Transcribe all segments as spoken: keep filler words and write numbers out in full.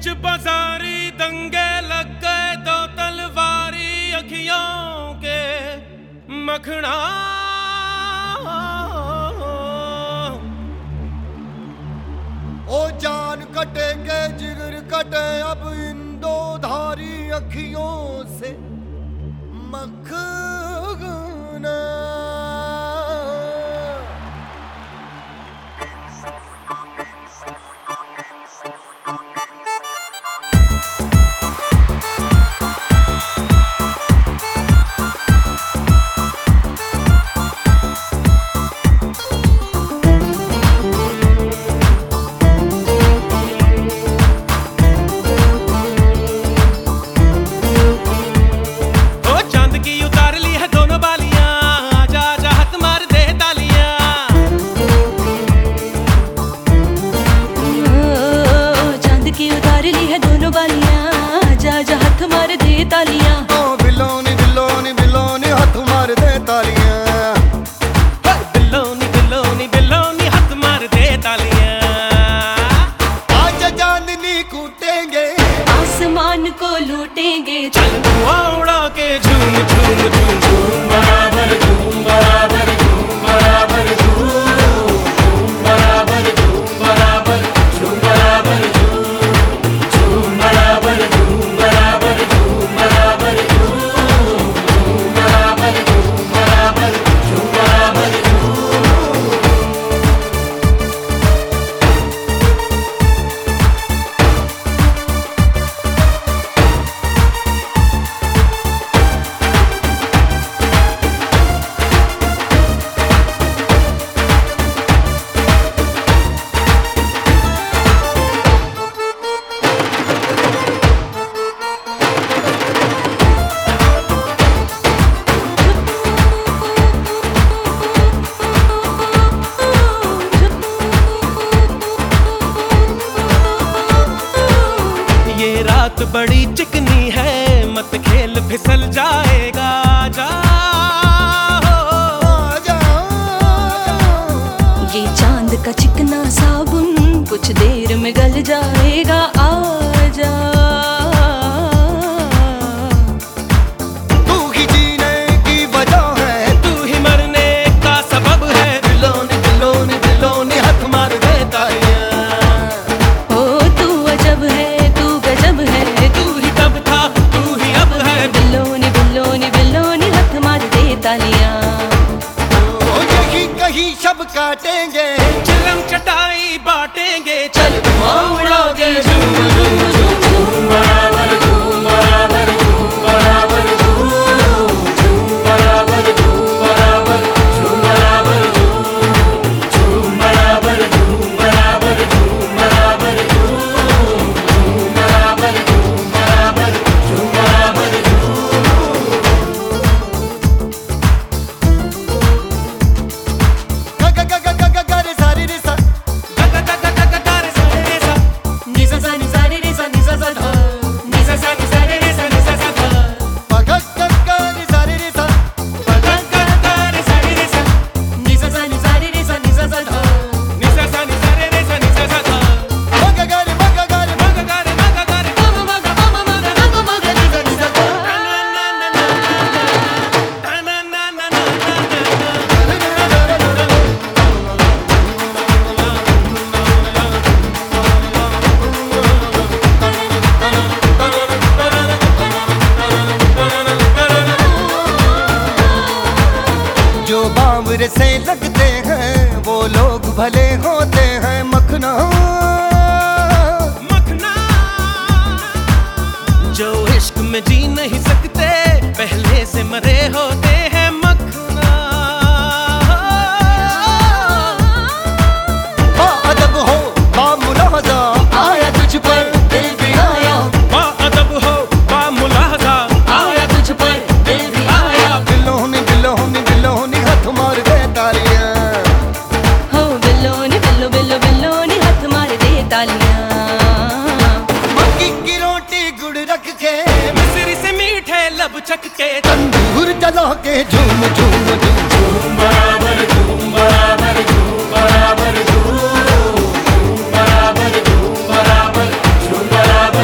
बिच बाजारी दंगे लग गए, दो तलवारी अखियों के मखना। ओ जान कटेंगे जिगर कटे अब इन दो धारी अखियों से मखना। तालियां ओ बिलोनी बिलोनी बिलोनी हाथ मार दे तालियां, बिलोनी बिलोनी बिलोनी हाथ मार दे तालियां। आज चांदनी कूटेंगे, आसमान को लूटेंगे, चल धुआं उड़ा के झूम झूम झूम झूम बराबर झूम बराबर झूम बराबर झूम झूम बराबर झूम बराबर झूम बराबर झूम झूम बराबर झूम बराबर झूम बराबर झूम झूम बराबर झूम बराबर झूम बराबर झूम। रात बड़ी चिकनी है, मत खेल फिसल जाएगा, जा ये चांद का चिकना साबुन कुछ देर में गल जाएगा, आजा। तू ही जीने की वजह है, तू ही मरने का सबब है, बिलोनी बिलोनी बिलोनी हाथ मार दे तालियां। ओ तू अजब है, तू गजब है, तू ही तब था तू ही अब है, बिलोनी बिलोनी बिलोनी हाथ मार दे तालियां। ओ यही कहीं शब काटेंगे, चिलम चटाई बांटेंगे, चल धुआं उड़ा के झूम झूम झूम झूम बराबर झूम बराबर झूम बराबर झूम झूम बराबर झूम बराबर झूम बराबर झूम झूम बराबर झूम बराबर झूम बराबर झूम झूम बराबर झूम बराबर झूम बराबर ग ग ग ग ग ग ग रे सारी रे सा, ग ग ग ग ग ग रे सा रे सा, नि सा सा नि सा रे रे सा नि सा सा धा, नि सा सा नि सा रे रे सा नि सा सा धा, प ग ग ग रे सारी रे सा, प ग ग ग रे सा रे रे सा, नि सा सा नि सा रे रे सा नि सा सा धा, नि सा सा नि सा रे रे सा नि सा सा धा, प ग ग रे प ग ग रे म ग ग रे म ग ग रे प म म ग प म म ग ग म ग नि सा नि सा धा, ना ना ना ना ना ना ना ना ना जो बावरे से लगते हैं वो लोग भले होते हैं, मखना मखना। जो इश्क में जी नहीं सकते पहले से मरे होते हैं, मखना। बाअदब हो बामुलाहजा आया तुझ पर दिल भी आया, बाअदब हो बामुलाहजा आया तुझ पर दिल भी आया, बिलोनी बिलोनी बिलोनी हाथ मार दे तालियां, हो बिलोनी बिलो बिलो बिलोनी हाथ मार दे तालियां। मक्की की रोटी गुड़ रख के, मिस्री से मीठे लब चख के, तंदूर जला के झूम झूम झूम झूम बराबर झूम बराबर झूम बराबर झूम झूम बराबर झूम बराबर झूम बराबर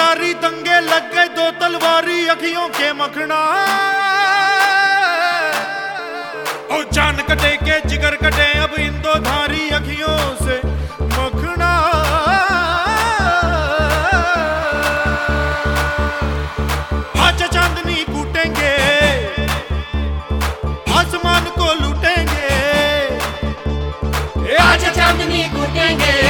यारी दंगे लग गए दो तलवारी अखियों के मखना। ओ जान कटे के जिगर कटे अब इन दो धारी अखियों से मखना। आज चांदनी कूटेंगे आसमान को लूटेंगे। आज चांदनी कूटेंगे